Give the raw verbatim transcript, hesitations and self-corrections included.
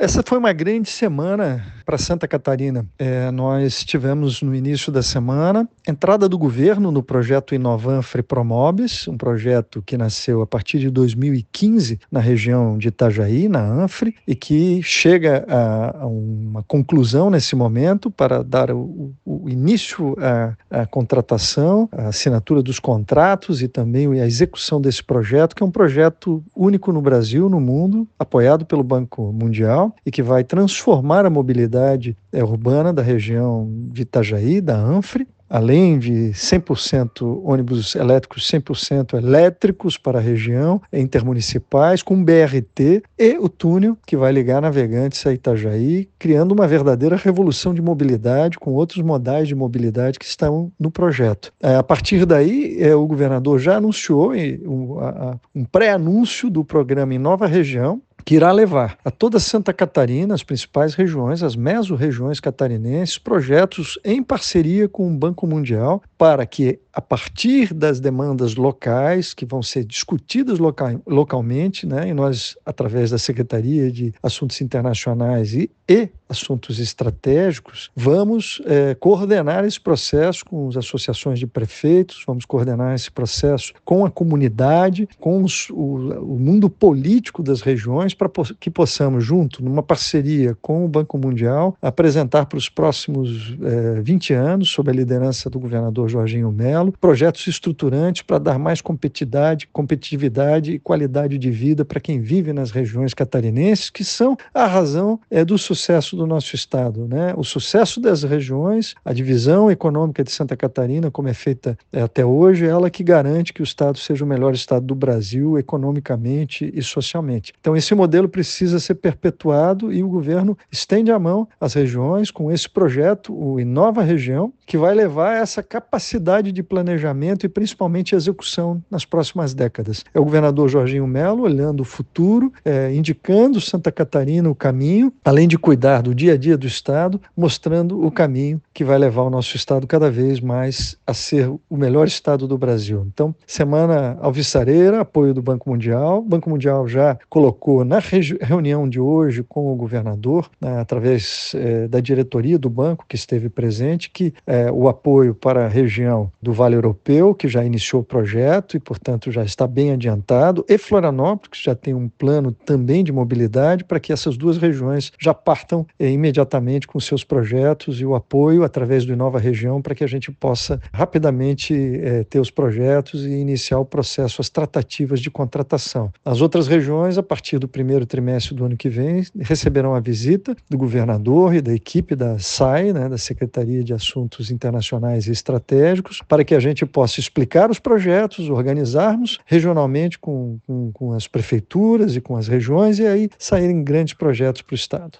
Essa foi uma grande semana para Santa Catarina. É, nós tivemos no início da semana entrada do governo no projeto Inovanfre Promobis, um projeto que nasceu a partir de dois mil e quinze na região de Itajaí, na Anfre, e que chega a, a uma conclusão nesse momento para dar o, o início à, à contratação, a assinatura dos contratos e também a execução desse projeto, que é um projeto único no Brasil, no mundo, apoiado pelo Banco Mundial, e que vai transformar a mobilidade é, urbana da região de Itajaí, da Anfre, além de cem por cento ônibus elétricos, cem por cento elétricos para a região, intermunicipais, com B R T e o túnel que vai ligar Navegantes a Itajaí, criando uma verdadeira revolução de mobilidade com outros modais de mobilidade que estão no projeto. A partir daí, o governador já anunciou um pré-anúncio do programa em Nova Região, que irá levar a toda Santa Catarina, as principais regiões, as mesorregiões catarinenses, projetos em parceria com o Banco Mundial, para que, a partir das demandas locais, que vão ser discutidas local, localmente, né, e nós, através da Secretaria de Assuntos Internacionais e, e Assuntos Estratégicos, vamos é, coordenar esse processo com as associações de prefeitos, vamos coordenar esse processo com a comunidade, com os, o, o mundo político das regiões, para que possamos, junto, numa parceria com o Banco Mundial, apresentar para os próximos eh, vinte anos, sob a liderança do governador Jorginho Melo, projetos estruturantes para dar mais competitividade, competitividade e qualidade de vida para quem vive nas regiões catarinenses, que são a razão eh, do sucesso do nosso estado, né? O sucesso das regiões, a divisão econômica de Santa Catarina, como é feita eh, até hoje, é ela que garante que o estado seja o melhor estado do Brasil, economicamente e socialmente. Então, esse modelo precisa ser perpetuado e o governo estende a mão às regiões com esse projeto, o Inova Região, que vai levar essa capacidade de planejamento e principalmente execução nas próximas décadas. É o governador Jorginho Melo olhando o futuro, é, indicando Santa Catarina o caminho, além de cuidar do dia a dia do estado, mostrando o caminho que vai levar o nosso estado cada vez mais a ser o melhor estado do Brasil. Então, semana alvissareira, apoio do Banco Mundial. O Banco Mundial já colocou na reunião de hoje com o governador, né, através eh, da diretoria do banco que esteve presente, que eh, o apoio para a região do Vale Europeu, que já iniciou o projeto e, portanto, já está bem adiantado, e Florianópolis, que já tem um plano também de mobilidade, para que essas duas regiões já partam eh, imediatamente com seus projetos e o apoio através do Inova Região, para que a gente possa rapidamente eh, ter os projetos e iniciar o processo, as tratativas de contratação. As outras regiões, a partir do primeiro trimestre do ano que vem, receberão a visita do governador e da equipe da S A I, né, da Secretaria de Assuntos Internacionais e Estratégicos, para que a gente possa explicar os projetos, organizarmos regionalmente com, com, com as prefeituras e com as regiões e aí saírem grandes projetos para o estado.